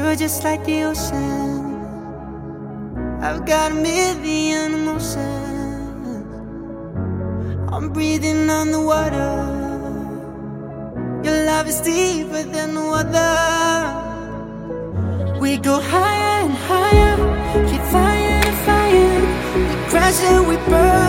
river just like the ocean. I've got a million emotions. I'm breathing on the water. Your love is deeper than no other. We go higher and higher, keep flying and flying. We crash and we burn.